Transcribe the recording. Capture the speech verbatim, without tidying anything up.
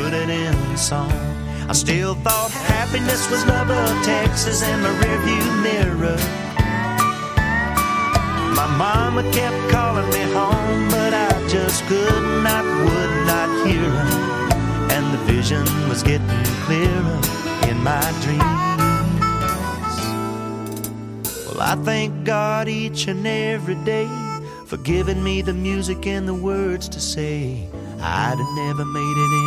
put it in song. I still thought happiness was love of Texas and my rearview mirror. My mama kept calling me home, but I just could not, would not hear her. And the vision was getting clearer in my dreams. Well, I thank God each and every day for giving me the music and the words to say. I'd have never made it in